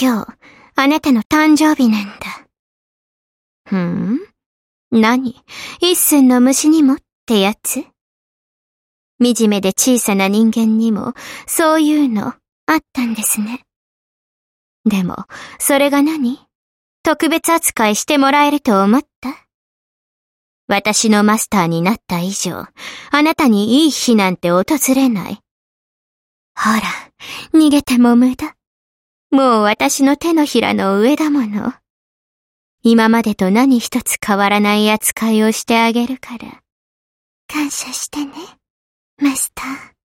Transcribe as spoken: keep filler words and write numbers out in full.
今日、あなたの誕生日なんだ。ふん？何？一寸の虫にもってやつ？惨めで小さな人間にも、そういうの、あったんですね。でも、それが何？特別扱いしてもらえると思った？私のマスターになった以上、あなたにいい日なんて訪れない。ほら、逃げても無駄。もう私の手のひらの上だもの。今までと何一つ変わらない扱いをしてあげるから。感謝してね、マスター。